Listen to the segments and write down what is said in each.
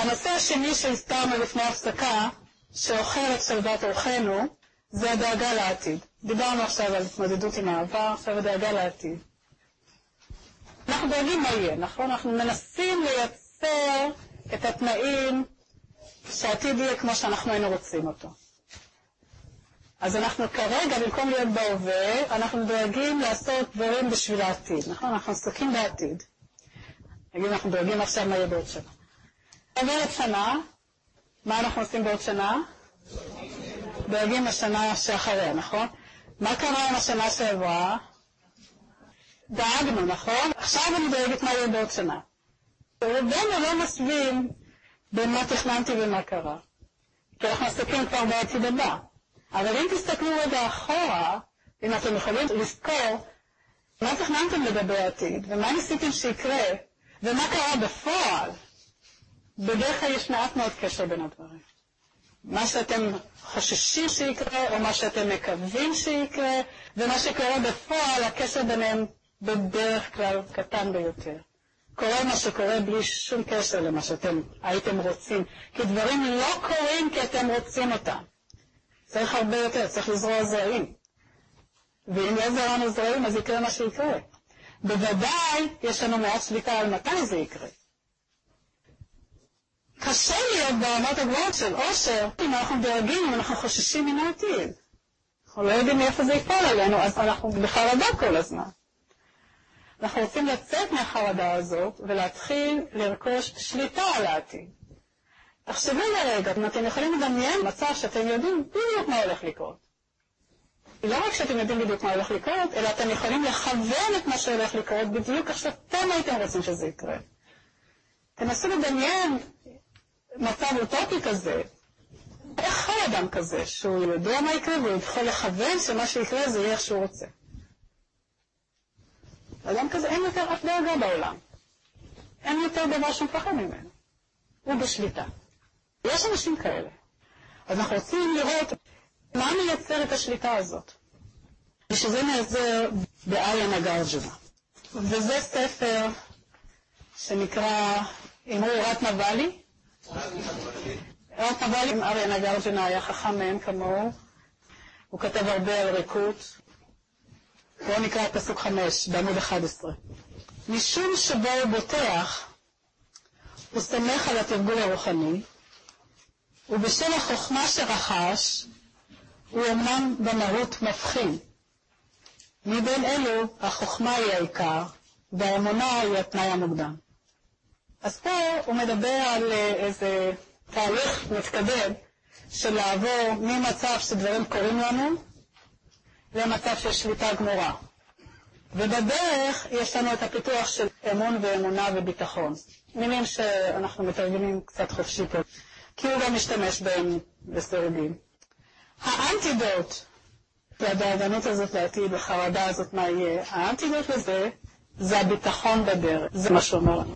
הנושא השני שהזכרנו לפני הפסקה, שאוכל את שלוות אורחנו, זה הדאגה לעתיד. דיברנו עכשיו על התמודדות עם העבר, עכשיו הדאגה לעתיד. אנחנו דואגים מה יהיה, נכון? אנחנו מנסים לייצר את התנאים שהעתיד יהיה כמו שאנחנו היינו רוצים אותו. אז אנחנו כרגע, במקום להיות בהווה, אנחנו דואגים לעשות דברים בשביל העתיד, נכון? אנחנו עסוקים בעתיד. נגיד, אנחנו דואגים עכשיו מה יהיה בעוד שנה. עוברת שנה, מה אנחנו עושים בעוד שנה? דואגים לשנה שאחריה, נכון? מה קרה עם השנה שעברה? דאגנו, נכון? עכשיו אני דואגת מה יהיה בעוד שנה. רובנו לא משווים בין מה תכננתי ומה קרה. כי אנחנו עסוקים כבר בעתיד הבא. אבל אם תסתכלו רגע אחורה, אם אתם יכולים לזכור מה תכננתם לגבי העתיד, ומה ניסיתם שיקרה, ומה קרה בפועל, בדרך כלל יש מעט מאוד קשר בין הדברים. מה שאתם חוששים שיקרה, או מה שאתם מקווים שיקרה, ומה שקורה בפועל, הקשר ביניהם בדרך כלל קטן ביותר. קורה מה שקורה בלי שום קשר למה שאתם הייתם רוצים, כי דברים לא קורים כי אתם רוצים אותם. צריך הרבה יותר, צריך לזרוע זרעים. ואם לא זרענו זרעים, אז יקרה מה שיקרה. בוודאי יש לנו מעט שליטה על מתי זה יקרה. קשה להיות ברמת הגבוהות של עושר, אם אנחנו דואגים, אם אנחנו חוששים מן העתיד. אנחנו לא יודעים מאיפה זה יפעל עלינו, אז אנחנו בחרדה כל הזמן. אנחנו רוצים לצאת מהחרדה הזאת ולהתחיל לרכוש שליטה על העתיד. תחשבו לרגע, אם אתם יכולים לדמיין מצב שאתם יודעים בדיוק מה הולך לקרות. לא רק שאתם יודעים בדיוק מה הולך לקרות, אלא אתם יכולים לכוון את מה שהולך לקרות בדיוק איך שאתם הייתם רוצים שזה יקרה. תנסו לדמיין מצב אוטופי כזה. איך חי אדם כזה, שהוא יודע מה יקרה והוא יכול לכוון שמה שיקרה זה יהיה איך שהוא רוצה. אדם כזה אין יותר אף דאגה בעולם. אין יותר דבר שמפחד ממנו. הוא בשליטה. יש אנשים כאלה. אז אנחנו רוצים לראות מה מייצר את השליטה הזאת. ושזה נעזר באריה נגרג'נה. וזה ספר שנקרא אמרו רטנבלי. רטנבלי עם אריה נגרג'נה היה חכם מהם כמוהו. הוא כתב הרבה על ריקות. בואו נקרא את פסוק 5 בעמוד 11. משום שבו הוא בוטח, הוא סמך על התרגול הרוחני, ובשל החוכמה שרכש, הוא אמנם במהות מבחין. מבין אלו, החוכמה היא העיקר, והאמונה היא התנאי המוקדם. אז פה הוא מדבר על איזה תהליך מתקדם של לעבור ממצב שדברים קורים לנו, למצב של שליטה גמורה. ובדרך יש לנו את הפיתוח של אמון ואמונה וביטחון. מילים שאנחנו מתרגמים קצת חופשי פה, כי הוא גם משתמש בהם לסירוגים. האנטידוט לדאגנות הזאת לעתיד, לחרדה הזאת מה יהיה, האנטידוט לזה זה הביטחון בדרך. זה מה שאומר לנו.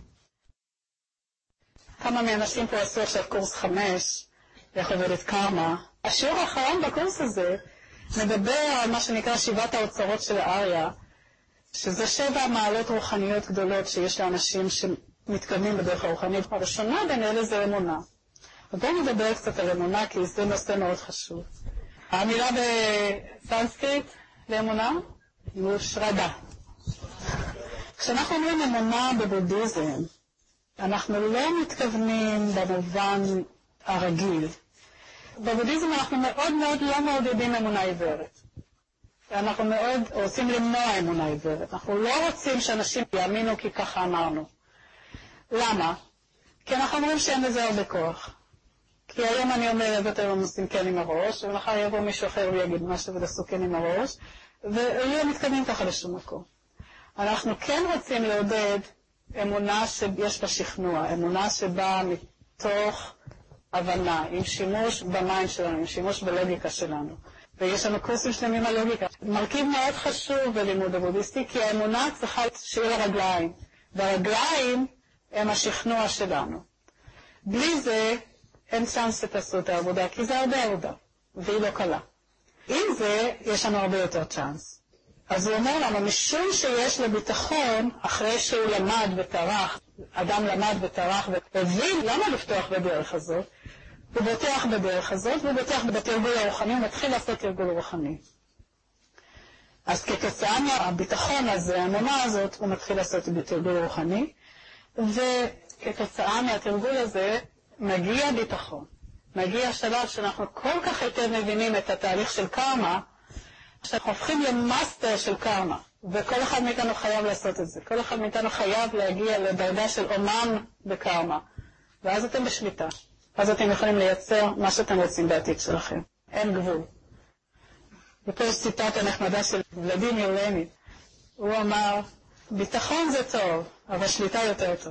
כמה מאנשים פה עשו עכשיו קורס 5, איך עובדת קרמה. השיעור האחרון בקורס הזה מדבר על מה שנקרא 7 האוצרות של האריה, שזה 7 מעלות רוחניות גדולות שיש לאנשים שמתקדמים בדרך הרוחנית. הראשונה בין אלה זה אמונה. ובואו נדבר קצת על אמונה, כי זה נושא מאוד חשוב. המילה בסנסקריט לאמונה היא שרדה. כשאנחנו אומרים אמונה בבודהיזם, אנחנו לא מתכוונים במובן הרגיל. בבודהיזם אנחנו מאוד מאוד לא מעודדים אמונה עיוורת. אנחנו מאוד רוצים למנוע אמונה עיוורת. אנחנו לא רוצים שאנשים יאמינו כי ככה אמרנו. למה? כי אנחנו אומרים שאין לזה הרבה כוח. כי היום אני אומרת אתם עושים כן עם הראש, ולאחר יבוא מישהו אחר ויגיד משהו ותעשו כן עם הראש, ולא מתקדמים ככה לשום מקום. אנחנו כן רוצים לעודד אמונה שיש בה שכנוע, אמונה שבאה מתוך הבנה, עם שימוש במים שלנו, עם שימוש בלוגיקה שלנו. ויש לנו קורסים שלמים על לוגיקה. מרכיב מאוד חשוב בלימוד הבודהיסטי, כי האמונה צריכה שיהיה לה רגליים, והרגליים הם השכנוע שלנו. בלי זה אין צ'אנס שתעשו את העבודה, כי זה הרבה עבודה, והיא לא קלה. עם זה יש לנו הרבה יותר צ'אנס. אז הוא אומר לנו, משום שיש לו ביטחון, אחרי שהוא למד וטרח, אדם למד וטרח והבין למה לפתוח בדרך הזאת, הוא בוטח בדרך הזאת, והוא בוטח בתרגול הרוחני, הוא מתחיל לעשות תרגול רוחני. אז כתוצאה מהביטחון הזה, האמונה הזאת, הוא מתחיל לעשות תרגול רוחני, וכתוצאה מהתרגול הזה, מגיע ביטחון. מגיע שלב שאנחנו כל כך יותר מבינים את התהליך של קרמה, שאנחנו הופכים למאסטר של קרמה, וכל אחד מאיתנו חייב לעשות את זה. כל אחד מאיתנו חייב להגיע לדרגה של אומן בקרמה. ואז אתם בשליטה. אז אתם יכולים לייצר מה שאתם רוצים בעתיד שלכם. אין גבול. ופה יש ציטטה נחמדה של ולדימיר לנין. הוא אמר, ביטחון זה טוב, אבל שליטה יותר טוב.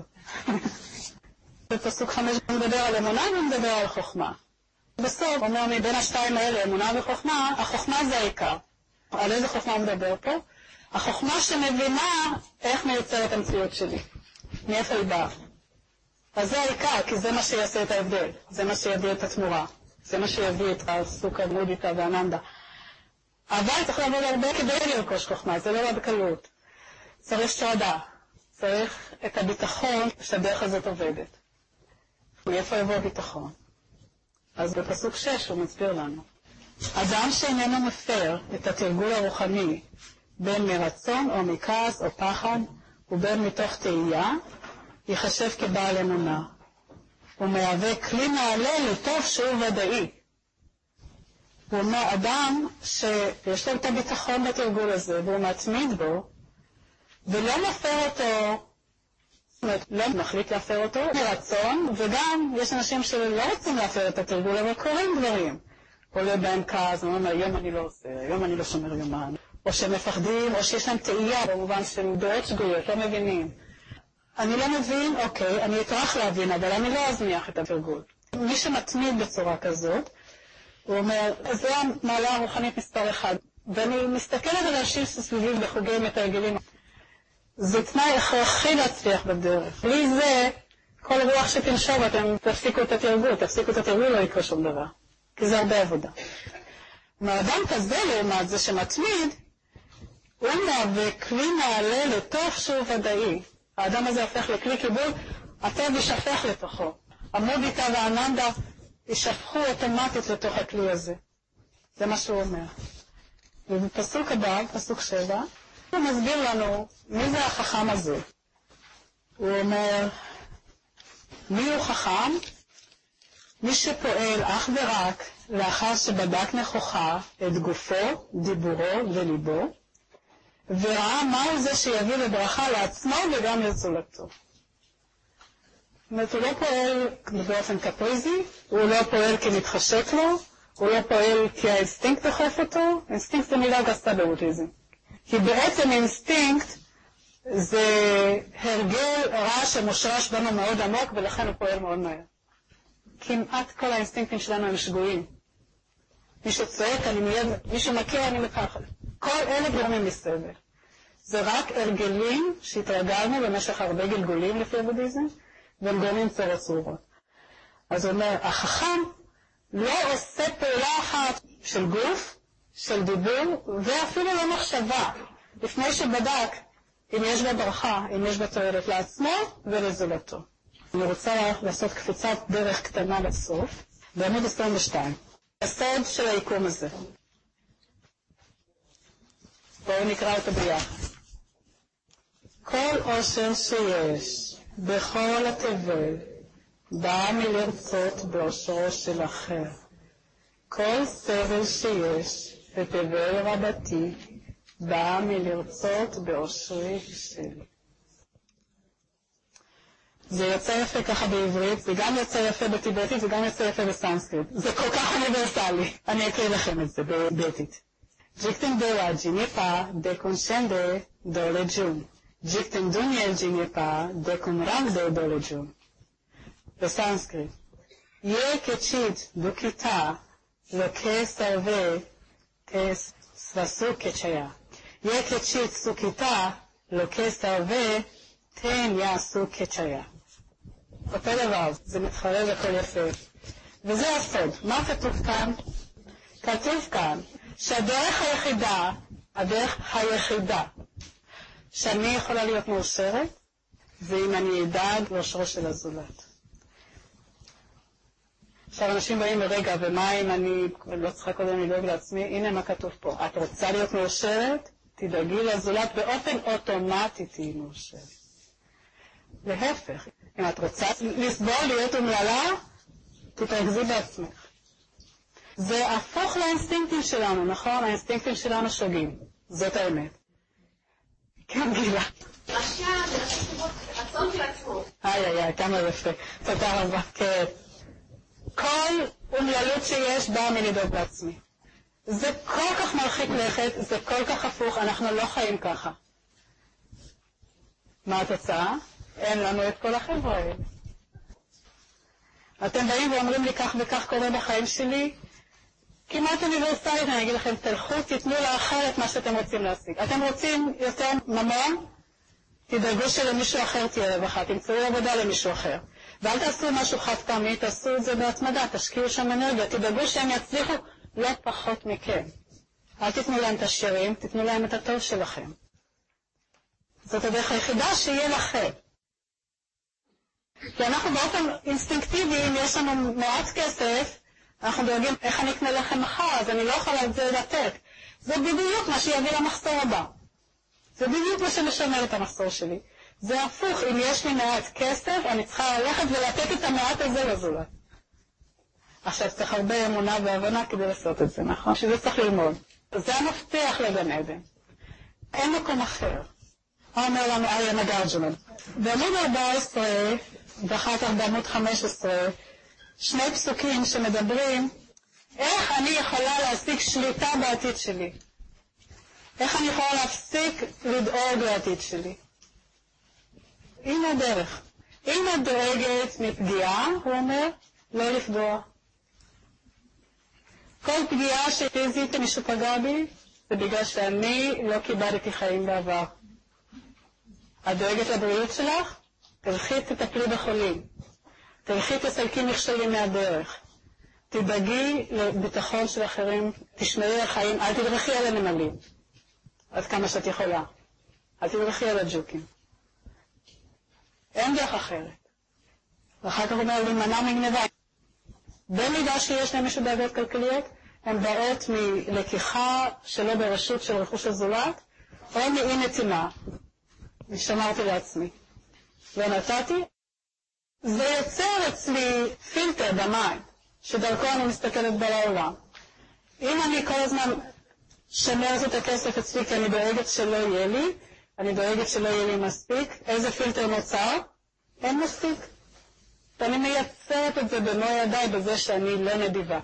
בפסוק 5 הוא מדבר על אמונה והוא מדבר על חוכמה. בסוף הוא אומר מבין השתיים האלה, אמונה וחוכמה, החוכמה זה העיקר. על איזה חוכמה הוא מדבר פה? החוכמה שמבינה איך מייצרת המציאות שלי. מאיפה היא באה. אז זה העיקר, כי זה מה שיעשה את ההבדל. זה מה שיביא את התמורה. זה מה שיביא את הסוכה, מודיטה ואננדה. אבל צריך לעבוד הרבה כדי לרכוש חוכמה, זה לא בקלות. צריך שרדה. צריך את הביטחון שהדרך הזאת עובדת. מאיפה יבוא הביטחון? אז בפסוק 6 הוא מסביר לנו. אדם שאיננו מפר את התרגול הרוחני בין מרצון או מכעס או פחד ובין מתוך תהייה, ייחשב כבעל אמונה. הוא מהווה כלי מעלה לטוב שהוא ודאי. הוא אומר, אדם שיש לו את הביטחון בתרגול הזה והוא מתמיד בו, ולא מפר אותו, זאת אומרת, לא מחליט להפר אותו מרצון, וגם יש אנשים שלא רוצים להפר את התרגול, אבל קוראים דברים. עולה בהם כעס, אומרים, היום אני לא עושה, היום אני לא שומר יומן. או שהם מפחדים, או שיש להם תהייה במובן של דעות שגויות, לא מבינים. אני לא מבין, אוקיי, אני אטרח להבין, אבל אני לא אזניח את התרגול. מי שמתמיד בצורה כזאת, הוא אומר, זה המעלה הרוחנית מספר 1. ואני מסתכלת על אנשים שסביבים בחוגי מתרגלים. זה תנאי הכרחי להצליח בדרך. בלי זה, כל רוח שתנשוב, אתם תפסיקו את התרגול, לא יקרה שום דבר. כי זה הרבה עבודה. מהאדם כזה, לעומת זה שמתמיד, הוא מהווה כלי מעלה לטוב שהוא ודאי. האדם הזה הופך לכלי קיבול, הטוב יישפך לתוכו. המודיטה והאננדה יישפכו אוטומטית לתוך הכלי הזה. זה מה שהוא אומר. ובפסוק הבא, פסוק 7, הוא מסביר לנו מי זה החכם הזה. הוא אומר, מי הוא חכם? מי שפועל אך ורק לאחר שבדק נכוחה את גופו, דיבורו וליבו, וראה מהו זה שיביא לברכה לעצמו וגם לזולתו. זאת אומרת, הוא לא פועל באופן קפריזי, הוא לא פועל כי מתחשק לו, הוא לא פועל כי האינסטינקט דוחף אותו. אינסטינקט זה מילה גסה באוטיזם. כי בעצם אינסטינקט זה הרגל רע שמושרש בנו מאוד עמוק, ולכן הוא פועל מאוד מהר. כמעט כל האינסטינקטים שלנו הם שגויים. מישהו צועק, אני מיד, מישהו מכיר, אני מקחת. כל אלה גורמים מסבל. זה רק הרגלים שהתרגלנו במשך הרבה גלגולים לפי הבודהיזם, והם גורמים צורות צרורות. אז הוא אומר, החכם לא עושה פעולה אחת של גוף, של דיבור, ואפילו לא מחשבה, לפני שבדק אם יש בה ברכה, אם יש בה תועלת לעצמו ולזולתו. אני רוצה לעשות קפיצת דרך קטנה לסוף, בעמוד 22. הסוד של היקום הזה. בואו נקרא אותו ביחד. כל עושר שיש בכל התבל בא מלרצות בעושרו של אחר. כל סבל שיש בתבל רבתי בא מלרצות בעושרי שלי. זה יוצא יפה ככה בעברית, זה גם יוצא יפה בטיבטית, זה גם יוצא יפה בסנסקריט. זה כל כך אוניברסלי. אני אקריא לכם את זה בטיבטית. ג'יקטן דורה ג'יניפה דקונשנדה דולה ג'ון. ג'יקטן דוניאל ג'יניפה דקונרנדה דולה ג'ון. בסנסקריט. יה קצ'יט דוקיטה לוקה סרווה סבסו קצ'יה. יה קצ'יט סוקיטה לוקה סרווה תן יעשו קצ'יה. אותו דבר, זה מתחרז הכל יפה. וזה הסוד. מה כתוב כאן? כתוב כאן שהדרך היחידה הדרך היחידה שאני יכולה להיות מאושרת, ואם אני אדאג לאושרו של הזולת. עכשיו אנשים באים ברגע, ומה אם אני לא צריכה קודם לדאוג לעצמי? הנה מה כתוב פה. את רוצה להיות מאושרת? תדאגי לזולת, באופן אוטומטי תהי מאושרת. להפך, אם את רוצה לסבול, להיות אומללה, תתרכזי בעצמך. זה הפוך לאינסטינקטים שלנו, נכון? האינסטינקטים שלנו שוגים. זאת האמת. כן, גילה. רשע זה רצון של עצמו. כמה יפה. תודה רבה. כן. כל אומללות שיש באה מלדאוג לעצמי. זה כל כך מרחיק לכת, זה כל כך הפוך, אנחנו לא חיים ככה. מה התוצאה? אין לנו את כל החבר'ה האלה. אתם באים ואומרים לי כך וכך קורה בחיים שלי, כמעט אוניברסלית, אני אגיד לכם, תלכו, תיתנו לאחר את מה שאתם רוצים להשיג. אתם רוצים יותר ממון? תדאגו שלמישהו אחר תהיה רווחה, תמצאו עבודה למישהו אחר. ואל תעשו משהו חד פעמי, תעשו את זה בהתמדה, תשקיעו שם אנרגיה, תדאגו שהם יצליחו לא פחות מכם. אל תיתנו להם את השירים, תיתנו להם את הטוב שלכם. זאת הדרך היחידה שיהיה לכם. כי אנחנו באופן אינסטינקטיבי, אם יש לנו מעט כסף, אנחנו דואגים איך אני אקנה לכם מחר, אז אני לא יכולה את זה לתת. זה בדיוק מה שיביא למחסור הבא. זה בדיוק מה שמשמר את המחסור שלי. זה הפוך, אם יש לי מעט כסף, אני צריכה ללכת ולתת את המעט הזה לזולת. עכשיו צריך הרבה אמונה והבנה כדי לעשות את זה, נכון? שזה צריך ללמוד. זה המפתח לגן עדן. אין מקום אחר. אומר לנו אריה מגרג'מן. בעמוד 14, ואחר כך בעמוד 15, שני פסוקים שמדברים איך אני יכולה להשיג שליטה בעתיד שלי. איך אני יכולה להפסיק לדאוג לעתיד שלי. הנה הדרך. אם את דואגת מפגיעה, הוא אומר, לא לפגוע. כל פגיעה שפיזית מישהו פגע בי, זה בגלל שאני לא קיבלתי חיים בעבר. את דואגת לבריאות שלך? תלכי תטפלי בחולים. תלכי תסלקי מכשולים מהדרך. תדאגי לביטחון של אחרים, תשמרי על חיים, אל תדרכי על הנמלים. עד כמה שאת יכולה. אל תדרכי על הג'וקים. אין דרך אחרת. ואחר כך אומר להימנע מגנבה. במידה שיש למישהו בעיות כלכליות, הן באות מלקיחה שלא ברשות של רכוש הזולת, או מאי נתינה. ושמרתי לעצמי. ונתתי, זה יוצר אצלי פילטר במים, שדרכו אני מסתכלת בעולם. אם אני כל הזמן שמרת את הכסף אצלי, כי אני דואגת שלא יהיה לי, אני דואגת שלא יהיה לי מספיק, איזה פילטר נוצר? אין מספיק. ואני מייצרת את זה במו ידיי בזה שאני לא נדיבה.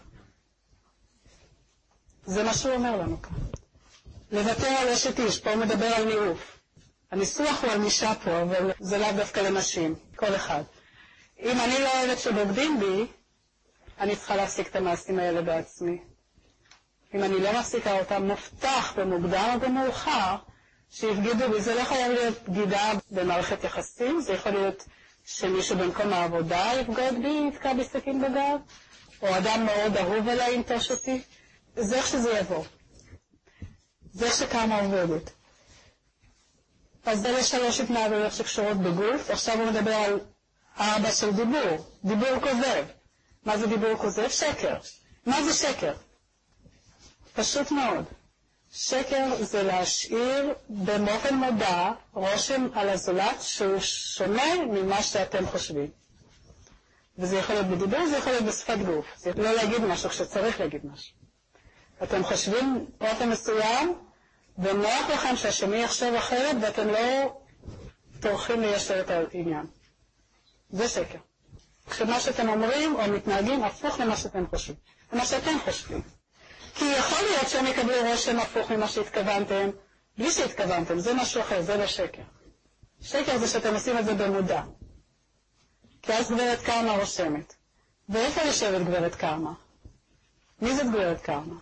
זה מה שהוא אומר לנו כאן. לוותר על אשת איש, פה הוא מדבר על ניאוף. הניסוח הוא על נישה פה, אבל זה לאו דווקא לנשים, כל אחד. אם אני לא אוהבת שבוגדים בי, אני צריכה להפסיק את המעשים האלה בעצמי. אם אני לא מפסיקה אותם, מובטח במוקדם או במאוחר, שיפגידו בי. זה לא יכול להיות בגידה במערכת יחסים, זה יכול להיות שמישהו במקום העבודה יפגוד בי, יתקע בסכין בגב, או אדם מאוד אהוב עליי ינטוש אותי. זה איך שזה יבוא. זה שכמה עובדת. אז זה לשלוש התנהגויות שקשורות בגוף. עכשיו הוא מדבר על 4 של דיבור. דיבור כוזב. מה זה דיבור כוזב? שקר. מה זה שקר? פשוט מאוד. שקר זה להשאיר באופן מודע רושם על הזולת שהוא שונה ממה שאתם חושבים. וזה יכול להיות בדיבור, זה יכול להיות בשפת גוף. זה לא להגיד משהו כשצריך להגיד משהו. אתם חושבים באופן מסוים, ונוח לכם שהשני יחשוב אחרת, ואתם לא טורחים ליישר את העניין. זה שקר. כשמה שאתם אומרים או מתנהגים הפוך למה שאתם חושבים. למה שאתם חושבים. כי יכול להיות שהם יקבלו רושם הפוך ממה שהתכוונתם, בלי שהתכוונתם, זה משהו אחר, זה לא שקר. שקר זה שאתם עושים את זה במודע. כי אז גברת קרמה רושמת. ואיפה יושבת גברת קרמה? מי זאת גברת קרמה?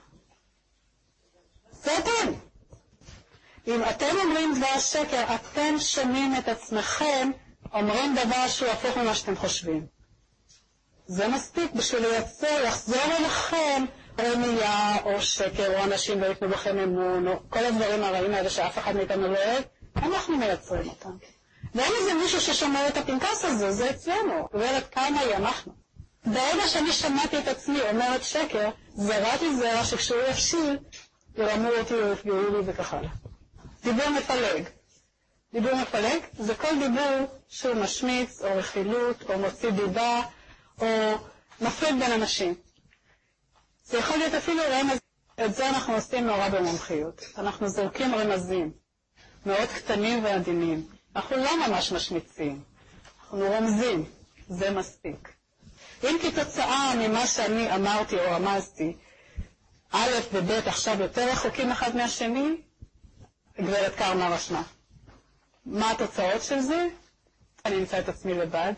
זה אתם. אם אתם אומרים דבר שקר, אתם שומעים את עצמכם, אומרים דבר שהוא הפוך ממה שאתם חושבים. זה מספיק בשביל לייצר, לחזור אליכם רמייה או שקר או אנשים לא ייתנו בכם אמון או כל הדברים הרעים האלה שאף אחד מאיתנו לא אוהב, אנחנו מייצרים אותם. ואין איזה מישהו ששומר את הפנקס הזה, זה אצלנו. גברת קרמה היא אנחנו. ברגע שאני שמעתי את עצמי אומרת שקר, זרעתי זרע שכשהוא יפשיל, ירמו אותי או יפגעו לי וכך הלאה. דיבור מפלג. דיבור מפלג זה כל דיבור שהוא משמיץ או רכילות או מוציא דיבה או מפריד בין אנשים. זה יכול להיות אפילו רמז. את זה אנחנו עושים נורא במומחיות. אנחנו זורקים רמזים מאוד קטנים ועדינים. אנחנו לא ממש משמיצים, אנחנו רומזים, זה מספיק. אם כתוצאה ממה שאני אמרתי או רמזתי, א' וב' עכשיו יותר רחוקים אחד מהשני, גברת קרמה רשמה. מה התוצאות של זה? אני אמצא את עצמי לבד.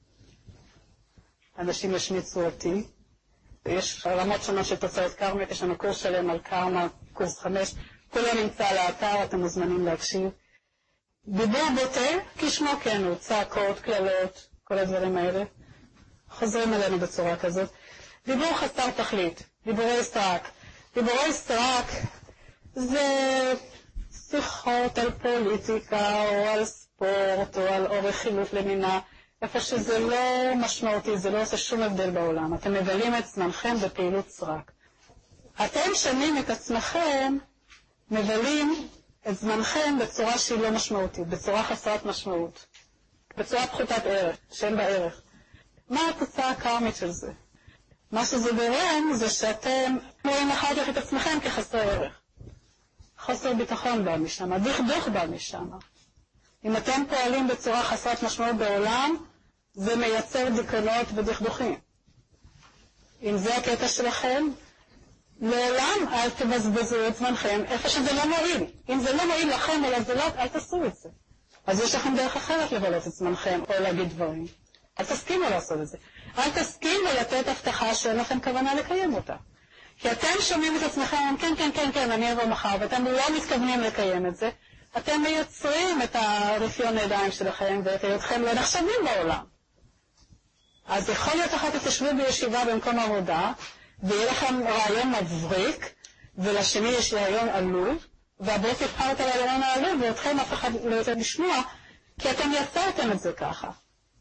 אנשים ישמיצו אותי. יש רמות שונות של תוצאות קרמה, יש לנו קורס שלם על קרמה, קורס 5, כולו נמצא על האתר, אתם מוזמנים להקשיב. דיבור בוטה, כשמו כן הוא, צעקות, כללות, כל הדברים האלה, חוזרים אלינו בצורה כזאת. דיבור חסר תכלית, דיבורי סרק. דיבורי סרק זה שיחות על פוליטיקה או על ספורט או על אורך חילוף למינה, איפה שזה לא משמעותי, זה לא עושה שום הבדל בעולם. אתם מבלים את זמנכם בפעילות סרק. אתם שמים את עצמכם, מבלים את זמנכם בצורה שהיא לא משמעותית, בצורה חסרת משמעות, בצורה פחותת ערך, שאין בה ערך. מה התוצאה הקרמית של זה? מה שזה גורם זה שאתם רואים אחר כך את עצמכם כחסר ערך. חוסר ביטחון בא משם, דכדוך בא משם. אם אתם פועלים בצורה חסרת משמעות בעולם, זה מייצר דיכאונות ודכדוכים. אם זה הקטע שלכם, לעולם אל תבזבזו את זמנכם איפה שזה לא מועיל. אם זה לא מועיל לכם או לזולת, אל תעשו את זה. אז יש לכם דרך אחרת לבלות את זמנכם או להגיד דברים. אל תסכימו לעשות את זה. אל תסכימו לתת הבטחה שאין לכם כוונה לקיים אותה. כי אתם שומעים את עצמכם, כן, אני אבוא מחר, ואתם לא מתכוונים לקיים את זה, אתם מייצרים את הרפיון הידיים שלכם ואת היותכם לא נחשבים בעולם. אז יכול להיות אחת תשבו בישיבה במקום עבודה, ויהיה לכם רעיון מבריק, ולשני יש רעיון עלוב, והבוס יבחר את הרעיון העלוב, ואתכם אף אחד לא יוצא לשמוע, כי אתם יצרתם את זה ככה.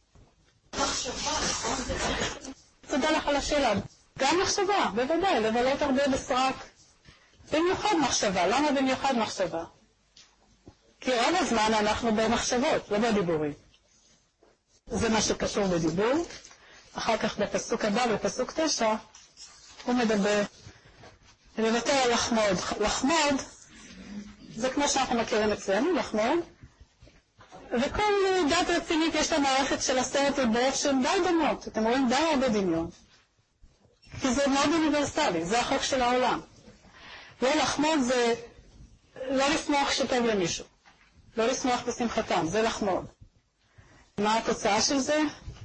תודה לך על השאלה. גם מחשבה, בוודאי, לבלות הרבה בסרק. במיוחד מחשבה. למה במיוחד מחשבה? כי רוב הזמן אנחנו במחשבות, לא בדיבורים. זה מה שקשור בדיבור. אחר כך בפסוק הבא, בפסוק 9, הוא מדבר על לחמוד. לחמוד, זה כמו שאנחנו מכירים אצלנו, לחמוד. וכל דת רצינית יש לה מערכת של 10 דיברות שהן די דומות. אתם רואים די הרבה דמיון. כי זה מאוד אוניברסלי, זה החוק של העולם. לא לחמוד זה לא לשמוח שטוב למישהו. לא לשמוח בשמחתם, זה לחמוד. מה התוצאה של זה?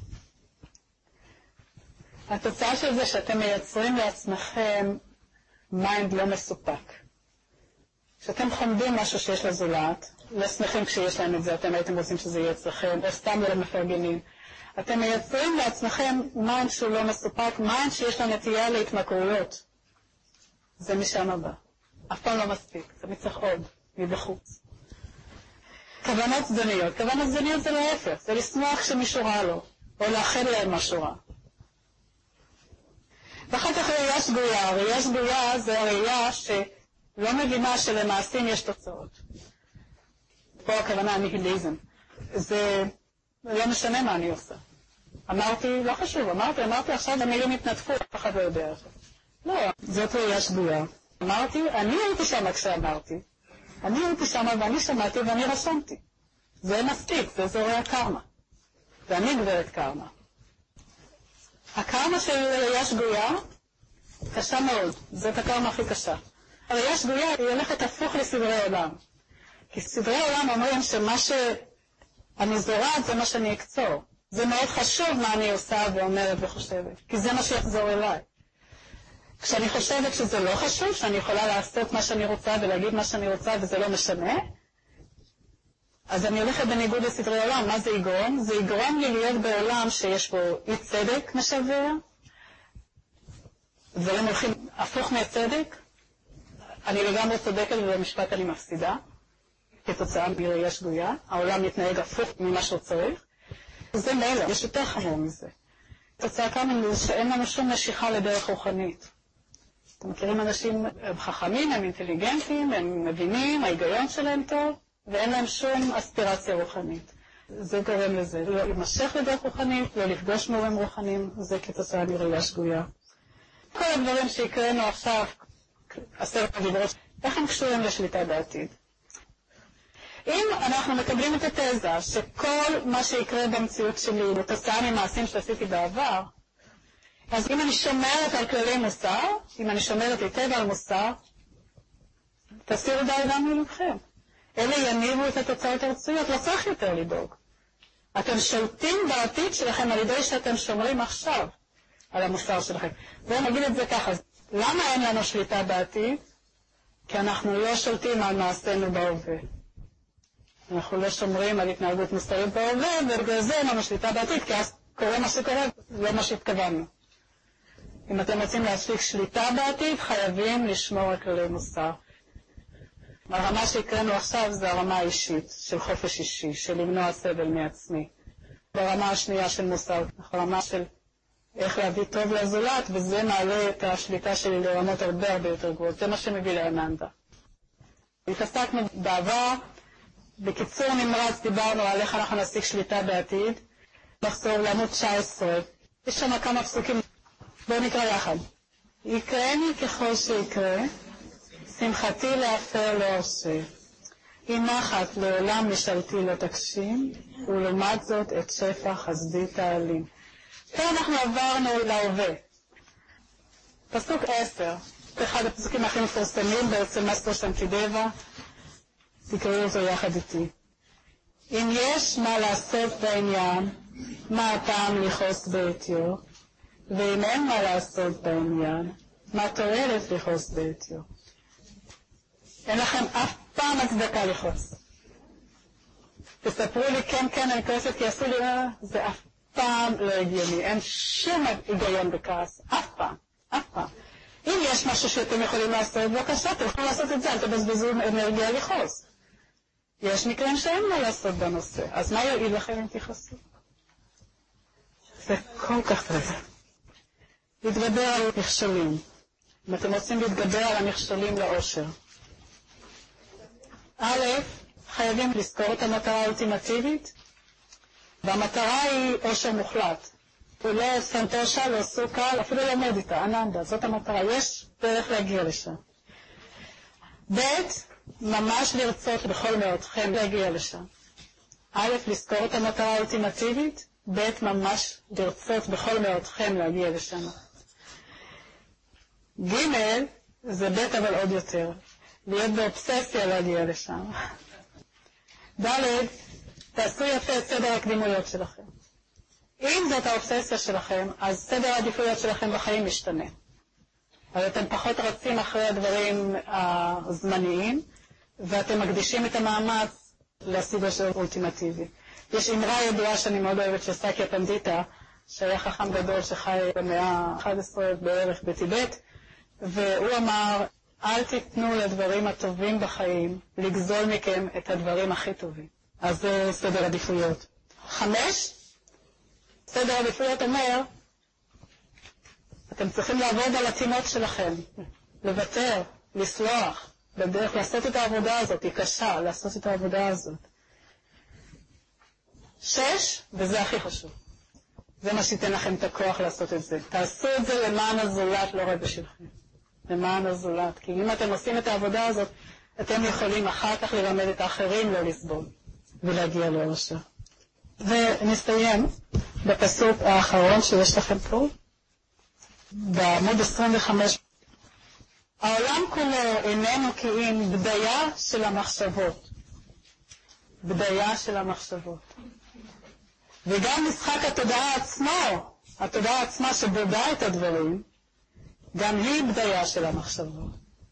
התוצאה של זה שאתם מייצרים לעצמכם מיינד לא מסופק. כשאתם חומדים משהו שיש לזולת, לא שמחים כשיש להם את זה, אתם הייתם רוצים שזה יהיה אצלכם, או סתם לא מפרגנים. אתם מייצרים לעצמכם מיינד שהוא לא מסופק, מיינד שיש לו נטייה להתמכרויות. זה משם הבא. אף פעם לא מספיק, זה מצריך עוד, מבחוץ. כוונות זדוניות. כוונות זדוניות זה להפך, זה לשמוח כשמישהו רע לו, או לאחל להם משהו רע. ואחר כך ראייה שגויה. ראייה שגויה זה הראייה שלא מבינה שלמעשים יש תוצאות. פה הכוונה הניהיליזם. זה לא משנה מה אני עושה. אמרתי, לא חשוב, אמרתי עכשיו המילים התנדפו, אף אחד לא יודע את זה. לא, זאת ראייה שגויה. אמרתי, אני הייתי שם כשאמרתי. אני הייתי שם ואני שמעתי ואני רשמתי. זה מספיק, זה זורע הקרמה. ואני גברת קרמה. הקרמה של ראייה שגויה קשה מאוד. זאת הקרמה הכי קשה. הראייה שגויה היא הולכת הפוך לסדרי עולם. כי סדרי עולם אומרים שמה שאני זורעת זה מה שאני אקצור. זה מאוד חשוב מה אני עושה ואומרת וחושבת. כי זה מה שיחזור אליי. כשאני חושבת שזה לא חשוב, שאני יכולה לעשות מה שאני רוצה ולהגיד מה שאני רוצה וזה לא משנה, אז אני הולכת בניגוד לסדרי עולם. מה זה יגרום? זה יגרום לי להיות בעולם שיש בו אי צדק משבר, דברים הולכים הפוך מהצדק, אני לגמרי צודקת ובמשפט אני מפסידה, כתוצאה מראייה שגויה, העולם מתנהג הפוך ממה שהוא צריך, זה מילא, יש יותר חמור מזה. תוצאה כאן היא שאין לנו שום משיכה לדרך רוחנית. אתם מכירים אנשים, הם חכמים, הם אינטליגנטים, הם מבינים, ההיגיון שלהם טוב, ואין להם שום אספירציה רוחנית. זה גורם לזה, לא להימשך לדרך רוחנית, לא לפגוש מורים רוחניים, זה כתוצאה מראייה שגויה. כל הדברים שיקראנו עכשיו, 10 הדיברות, איך הם קשורים לשליטה בעתיד? אם אנחנו מקבלים את התזה שכל מה שיקרה במציאות שלי הוא תוצאה ממעשים שעשיתי בעבר, אז אם אני שומרת על כללי מוסר, אם אני שומרת היטב על מוסר, תסירו דאגה מלבכם. אלה יניבו את התוצאות הרצויות, לא צריך יותר לדאוג. אתם שולטים בעתיד שלכם על ידי שאתם שומרים עכשיו על המוסר שלכם. בואו נגיד את זה ככה, למה אין לנו שליטה בעתיד? כי אנחנו לא שולטים על מעשינו בהווה. אנחנו לא שומרים על התנהגות מוסרית בהווה, ובגלל זה אין לנו שליטה בעתיד, כי אז קורה מה שקורה, לא מה שהתכוונו. אם אתם רוצים להשליט שליטה בעתיד, חייבים לשמור על כללי מוסר. הרמה שהקראנו עכשיו זה הרמה האישית, של חופש אישי, של למנוע סבל מעצמי. ברמה השנייה של מוסר, הרמה של איך להביא טוב לזולת, וזה מעלה את השליטה שלי לרמות הרבה יותר גבוהות. זה מה שמביא לאננדה. התעסקנו בעבר, בקיצור נמרץ דיברנו על איך אנחנו נשיג שליטה בעתיד. נחזור לעמוד 19. יש שם כמה פסוקים. בואו נקרא יחד. יקראני ככל שיקרה, שמחתי לאפר לא ארשה. אם נחת לעולם משאלתי לא תגשים, ולעומת זאת את שפע חסדי תעלים. פה אנחנו עברנו להווה. פסוק 10, אחד הפסוקים הכי מפורסמים בעצם מסתר סנטידבה, תקראו אותו יחד איתי. אם יש מה לעשות בעניין, מה הטעם לכעוס בעטיו, ואם אין מה לעשות בעניין, מה תועלת לכעוס בעטיו. אין לכם אף פעם הצדקה לכעוס. תספרו לי כן, אני כועסת כי עשו לי זה אף פעם לא הגיוני, אין שום היגיון בכעס, אף פעם. אם יש משהו שאתם יכולים לעשות, בבקשה, תלכו לעשות את זה, אל תבזבזו אנרגיה לכעוס. יש מקרים שאין מה לעשות בנושא, אז מה יועיל לכם אם תכעסו? זה כל כך טוב. להתגבר על מכשולים. אם אתם רוצים להתגבר על המכשולים לאושר. א', חייבים לזכור את המטרה האולטימטיבית, והמטרה היא אושר מוחלט. לא סנטושה, לא סוכה, אפילו לא מדיטה, אננדה, זאת המטרה. יש דרך להגיע לשם. ב', ממש לרצות בכל מאודכם להגיע לשם. א', לזכור את המטרה האולטימטיבית, ב', ממש לרצות בכל מאודכם להגיע לשם. ג', זה ב' אבל עוד יותר, להיות באובססיה להגיע לשם. ד', תעשו יפה את סדר הקדימויות שלכם. אם זאת האובססיה שלכם, אז סדר העדיפויות שלכם בחיים משתנה. אז אתם פחות רצים אחרי הדברים הזמניים, ואתם מקדישים את המאמץ להשיג אושר אולטימטיבי. יש אמרה ידועה שאני מאוד אוהבת של סאקיה פנדיטה, שהיה חכם גדול שחי במאה ה-11 בערך בטיבט, והוא אמר, אל תיתנו לדברים הטובים בחיים לגזול מכם את הדברים הכי טובים. אז זה סדר עדיפויות. 5, סדר עדיפויות אומר, אתם צריכים לעבוד על הטינות שלכם, לוותר, לסלוח, בדרך לעשות את העבודה הזאת, היא קשה לעשות את העבודה הזאת. 6, וזה הכי חשוב, זה מה שייתן לכם את הכוח לעשות את זה. תעשו את זה למען הזולת, לא רק בשבילכם. למען הזולת, כי אם אתם עושים את העבודה הזאת, אתם יכולים אחר כך ללמד את האחרים לא לסבול ולהגיע לאושר. ונסיים בפסוק האחרון שיש לכם פה, בעמוד 25. העולם כולו איננו כי אם בדיה של המחשבות. בדיה של המחשבות. וגם משחק התודעה עצמו, התודעה עצמה שבודה את הדברים, גם היא בדיה של המחשבות.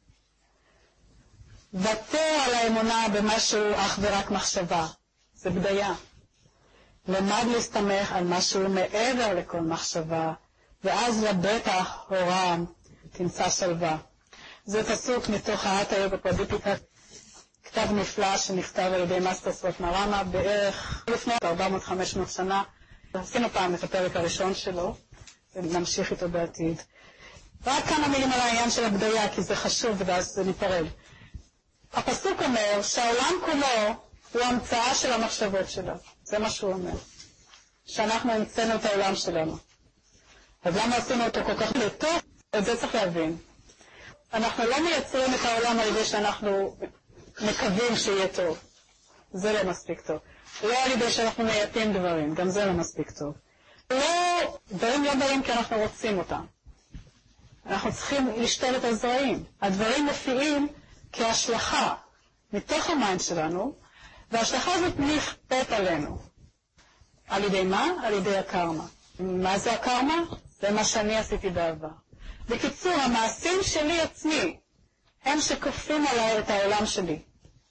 ותר על האמונה במשהו אך ורק מחשבה. זה בדיה. למד להסתמך על משהו מעבר לכל מחשבה, ואז לבטח הורם תמצא שלווה. זה פסוק מתוך האטה יוגה פרדיפיקה, כתב נפלא שנכתב על ידי מאסטר סוואטמרמה בערך לפני 400-500 שנה. עשינו פעם את הפרק הראשון שלו, ונמשיך איתו בעתיד. רק כמה מילים על העניין של הבדיה, כי זה חשוב ואז זה ניפרד. הפסוק אומר שהעולם כולו הוא המצאה של המחשבות שלה. זה מה שהוא אומר. שאנחנו המצאנו את העולם שלנו. אז למה עשינו אותו כל כך לטוב? את זה צריך להבין. אנחנו לא מייצרים את העולם על ידי שאנחנו מקווים שיהיה טוב. זה לא מספיק טוב. לא על ידי שאנחנו מייפים דברים, גם זה לא מספיק טוב. דברים לא באים כי אנחנו רוצים אותם. אנחנו צריכים לשתול את הזרעים. הדברים מופיעים כהשלכה מתוך המיינד שלנו, וההשלכה הזאת נכפית עלינו. על ידי מה? על ידי הקרמה. מה זה הקרמה? זה מה שאני עשיתי בעבר. בקיצור, המעשים שלי עצמי הם שכופים עליי את העולם שלי.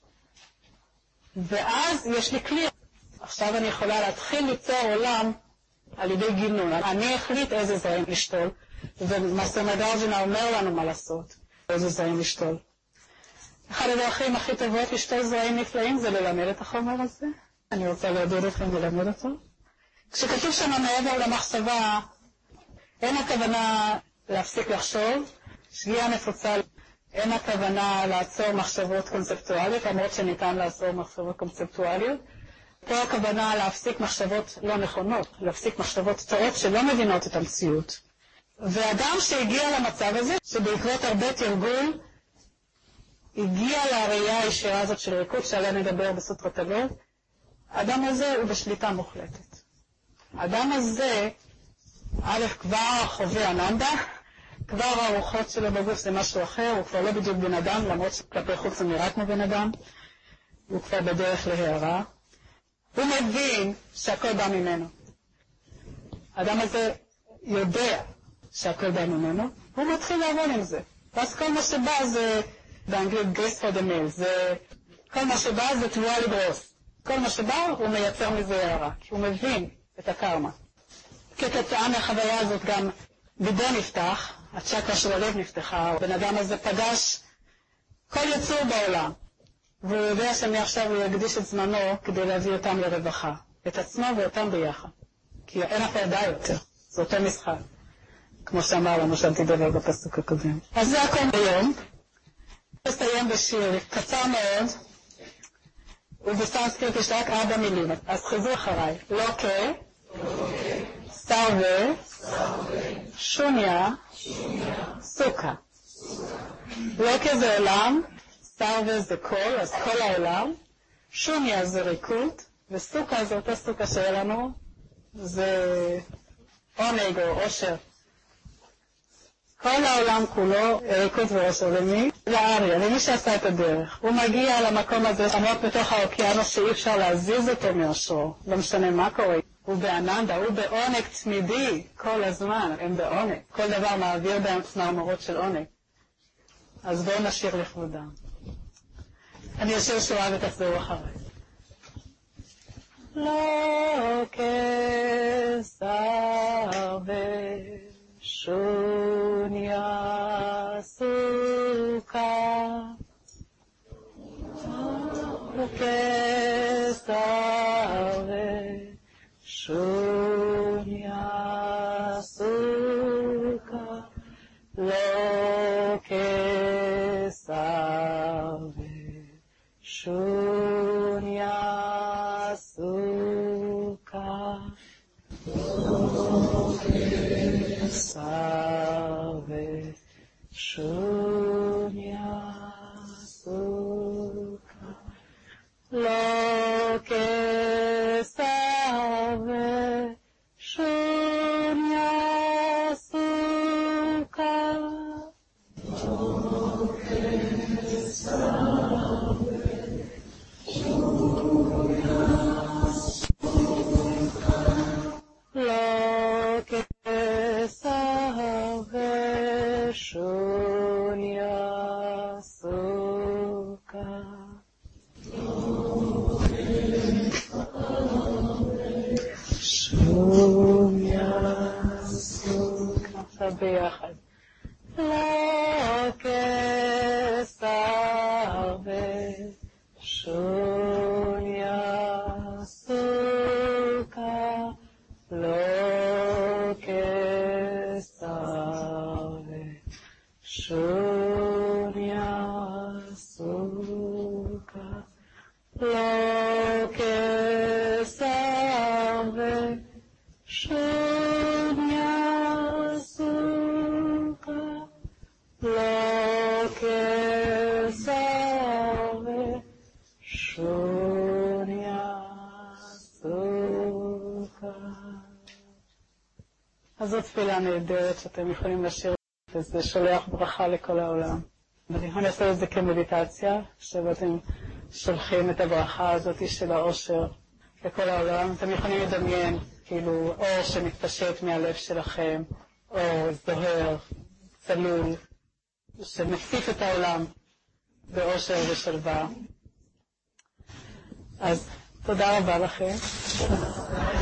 ואז יש לי כלי. עכשיו אני יכולה להתחיל ליצור עולם על ידי גינון. אני אחליט איזה זרעים לשתול, ומאסטר נגרג'ינה אומר לנו מה לעשות, איזה זרעים לשתול. אחד הדרכים הכי טובות לשתול זרעים נפלאים זה ללמד את החומר הזה. אני רוצה לעודד אתכם ללמד אותו. כשכתוב שם מעבר למחשבה, אין הכוונה להפסיק לחשוב, שגיאה נפוצה, אין הכוונה לעצור מחשבות קונספטואליות, למרות שניתן לעצור מחשבות קונספטואליות. פה הכוונה להפסיק מחשבות לא נכונות, להפסיק מחשבות טועות שלא מבינות את המציאות. ואדם שהגיע למצב הזה, שבעקבות הרבה תרגול, הגיע לראייה הישירה הזאת של ריקוד שעליה נדבר בסוטרת הלב, האדם הזה הוא בשליטה מוחלטת. האדם הזה, א', כבר חווה אננדה, כבר הרוחות שלו בגוף זה משהו אחר, הוא כבר לא בדיוק בן אדם, למרות שכלפי חוץ הוא נראה כמו בן אדם, הוא כבר בדרך להערה. הוא מבין שהכל בא ממנו. האדם הזה יודע שהכל בא ממנו, הוא מתחיל לעבוד עם זה. ואז כל מה שבא זה, באנגלית grace for the meal, כל מה שבא זה תבואה לדרוס. כל מה שבא הוא מייצר מזה הערה, כי הוא מבין את הקרמה. כתוצאה מהחוויה הזאת גם ליבו נפתח, הצ'קרה של הלב נפתחה, הבן אדם הזה פגש כל יצור בעולם, והוא יודע שמעכשיו הוא יקדיש את זמנו כדי להביא אותם לרווחה, את עצמו ואותם ביחד, כי אין הפרדה יותר, זה אותו משחק, כמו שאמר לנו שם תדבר בפסוק הקודם. אז זה הכל ביום, נסיים בשיר קצר מאוד, ובסנסקריט יש רק 4 מילים, אז חזרו אחריי, לוקה, סרווה, שוניה, סוכה. לוקה זה עולם, סרווה זה כל, אז כל העולם, שוניה זה ריקות, וסוכה זה אותה סוכה שהיה לנו, זה עונג או עושר. כל העולם כולו, ריקות ועושר, למי? לאריה, למי שעשה את הדרך. הוא מגיע למקום הזה, עמוק בתוך האוקיינוס שאי אפשר להזיז אותו מאושרו, לא משנה מה קורה. הוא באננדה, הוא בעונג תמידי כל הזמן, הם בעונג. כל דבר מעביר בהם צמרמורות של עונג. אז בואו נשאיר לכבודם. אני אשאיר שורה ותחזרו אחריי. לא כסרווה שוניה סוכה לא כסרווה שוניה סוכה לא כסרווה שוניה סוכה לא כסרווה שוניה סוכה לא כסרווה שוניה סוכה לא כסרווה שוניה סוכה שוניה סוכה עכשיו ביחד לא שוnya סוכה לא כסר שוnya סוכה לא כסר שוnya סוכה. אז זאת תפילה נהדרת שאתם יכולים לשיר, וזה שולח ברכה לכל העולם. ואתם יכולים לעשות את זה כמדיטציה, שאתם שולחים את הברכה הזאת של האושר לכל העולם. אתם יכולים לדמיין כאילו אור שמתפשט מהלב שלכם, אור זוהר, צלול, שמציף את העולם באושר ושלווה. אז תודה רבה לכם.